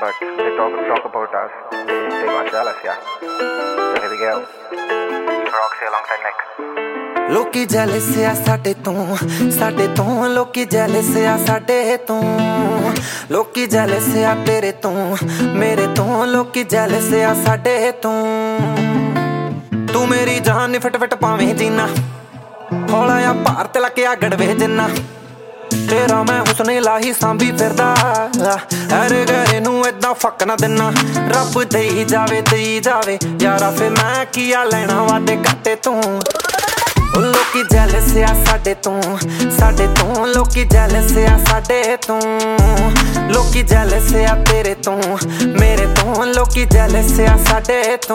but they talk about us. They got jealous, yeah. So here we go. Roxy alongside Nick. ਲੋਕੀ jealous ਆ ਸਾਡੇ ਤੋਂ ਲੋਕੀ jealous ਆ ਸਾਡੇ ਤੋਂ ਲੋਕੀ ਜੈਲਸ ਆ ਤੇਰੇ ਤੋਂ ਮੇਰੇ ਤੋਂ ਲੋਕੀ ਜੈਲਸ ਆ ਸਾਡੇ ਤੋਂ ਤੂੰ ਮੇਰੀ ਜਾਨ ਨੀ ਫਟ ਪਾਵੇਂ ਜੀਨਾ ਹੌਲਾ ਆ ਭਾਰ ਤੇ ਲੱਕਿਆ ਗੜਵੇ ਜਿੰਨਾ ਤੇਰਾ ਮੈਂ ਹੁਸਨੇ ਲਾਹੀ ਸਾਂਭੀ ਫਿਰਦਾ ਹਰ ਘਰੇ ਨੂੰ ਏਦਾਂ ਫੱਕ ਨਾ ਦਿਨਾ ਰੱਬ ਦੇਈ ਜਾਵੇ ਯਾਰਾ ਫੇ ਮੈਂ ਕੀਆ ਲੈਣਾ ਵਾਦੇ ਘਾਟੇ ਤੋਂ ਲੋਕੀ ਜੈਲਸ ਆ ਸਾਡੇ ਤੋਂ ਲੋਕੀ ਜੈਲਸ ਆ ਸਾਡੇ ਤੋਂ ਲੋਕੀ ਜੈਲਸ ਆ ਤੇਰੇ ਤੋਂ ਮੇਰੇ ਤੋਂ ਲੋਕੀ ਜੈਲਸ ਆ ਸਾਡੇ ਤੋਂ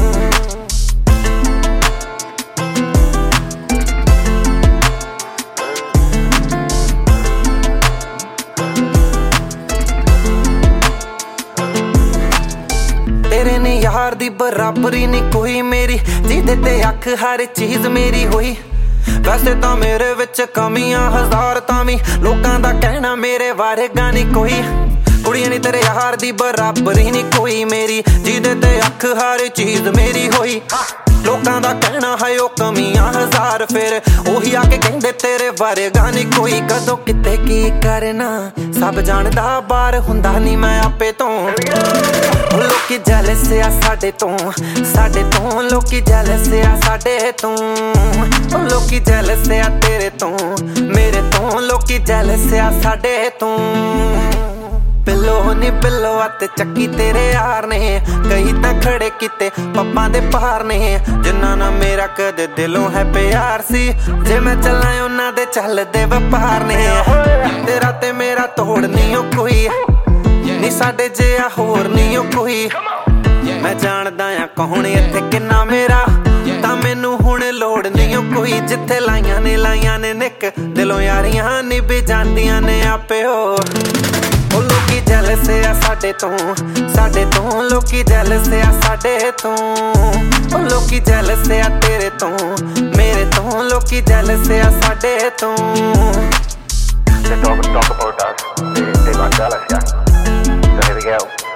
तेरे ने यार दी बराबरी नहीं कोई मेरी जिदे ते अख हर चीज मेरी होई वैसे तां मेरे विच कमियां हजार तामी लोकां दा कहना मेरे वारेगा नहीं कोई कुड़ियां नी तेरे यार दी बराबरी नहीं कोई मेरी जिदे ते अख हर चीज मेरी होई लोकां दा कहना है ओ कमियां हजार फिर ओही आके कहंदे तेरे वारेगा नहीं कोई कदों किते की करना सब जानदा बाहर हुंदा नहीं मैं आपे तो लोकी जैलस आ साडे तो लोकी जैलस आ साडे तो लोकी जैलस आ तेरे तो मेरे तो लोकी जैलस आ साडे तो पिलो नी पिलो ते चक्की तेरे यार ने कहीं तां खड़े किते पप्पा दे पार ने जिन्ना ना मेरा कदे दिलों है प्यार सी जे मैं चलां उन्हां दे चलदे व्यापार ने तेरा ते मेरा तोड़ नहीं ओ कोई नी साडे जिहा होर नहीं ओ कोई मैं जानदा आ कौन इत्थे किन्ना मेरा तां मैनू हुण लोड़ नहीं ओ कोई जिथे लाइयां ने निक दिलों यारियां निभ जांदियां ने आपे हो लोकी जैलस आ साडे तो लोकी जैलस आ साडे तो लोकी जैलस आ तेरे तो मेरे तो लोकी जैलस आ साडे तो They talk about us. They got jealous, yeah. So here we go.